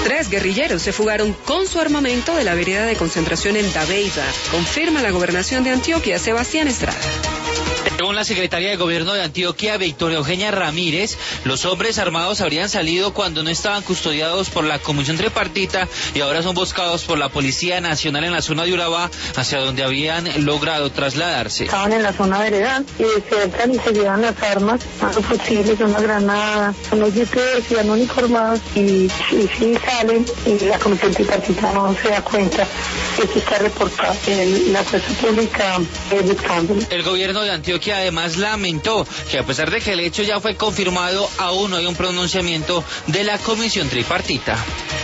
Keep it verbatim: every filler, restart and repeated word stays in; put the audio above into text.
Tres guerrilleros se fugaron con su armamento de la vereda de concentración en Dabeiba, confirma la gobernación de Antioquia, Sebastián Estrada. Según la secretaria de Gobierno de Antioquia, Victoria Eugenia Ramírez, los hombres armados habrían salido cuando no estaban custodiados por la Comisión Tripartita y ahora son buscados por la Policía Nacional en la zona de Urabá, hacia donde habían logrado trasladarse. Estaban en la zona veredal y se entran y se llevan las armas, los fusiles, una granada, son los youtubers y van uniformados y, y sí salen y la Comisión Tripartita no se da cuenta. Esto está reportado en la fuerza pública eh, buscándolo. El gobierno de Antioquia además lamentó que a pesar de que el hecho ya fue confirmado, aún no hay un pronunciamiento de la Comisión Tripartita.